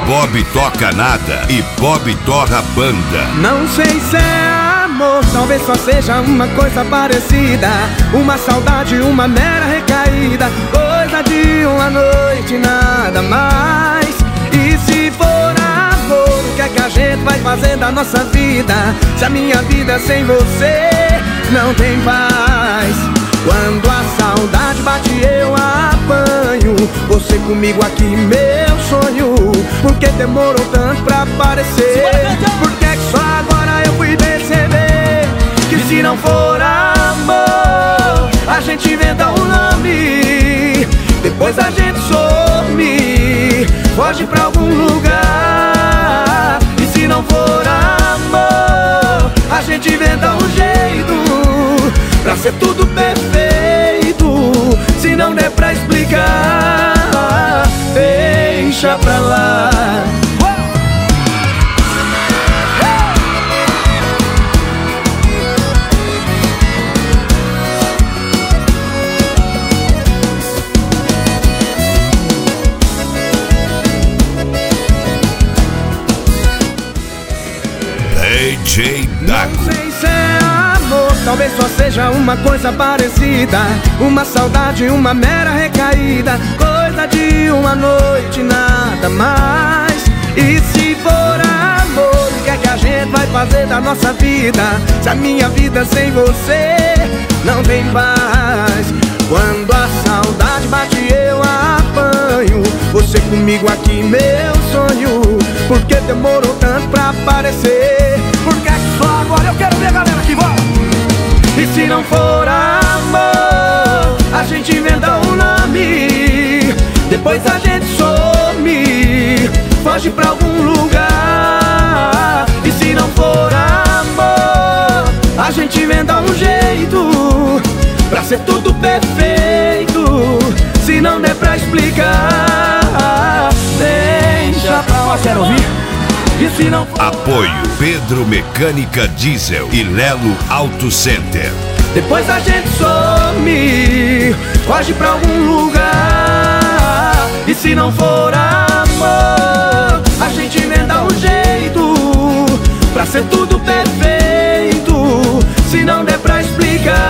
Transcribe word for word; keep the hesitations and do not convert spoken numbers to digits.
Bob toca nada e Bob torra banda. Não sei se é amor, talvez só seja uma coisa parecida. Uma saudade, uma mera recaída, coisa de uma noite, nada mais. E se for amor, o que é que a gente vai fazer da nossa vida? Se a minha vida sem você não tem paz. Quando a saudade bate eu apanho, você comigo aqui meu sonho. Por que demorou tanto pra aparecer? Por que que só agora eu fui perceber que se não for amor, a gente inventa um nome, depois a gente some, foge pra algum lugar. E se não for amor, a gente inventa um jeito pra ser tudo perfeito. Se não der pra explicar, deixa pra lá. D J Dago. Não sei se é amor, talvez só seja uma coisa parecida. Uma saudade, uma mera recaída, coisa de uma noite, nada mais. E se for amor, o que é que a gente vai fazer da nossa vida? Se a minha vida sem você não tem paz. Quando a saudade bate eu apanho, você comigo aqui meu sonho. Por que demorou tanto pra aparecer? Por que que só agora eu quero ver a galera que volta? E se não for amor, a gente inventa um nome, depois a gente some, foge pra algum lugar. E se não for amor, a gente inventa um jeito pra ser tudo perfeito. Se não der pra explicar, deixa pra lá. Quero ouvir? E se não for... Apoio Pedro Mecânica Diesel e Lelo Auto Center. Depois a gente some, foge pra algum lugar. E se não for amor, a gente inventa um jeito pra ser tudo perfeito. Se não der pra explicar,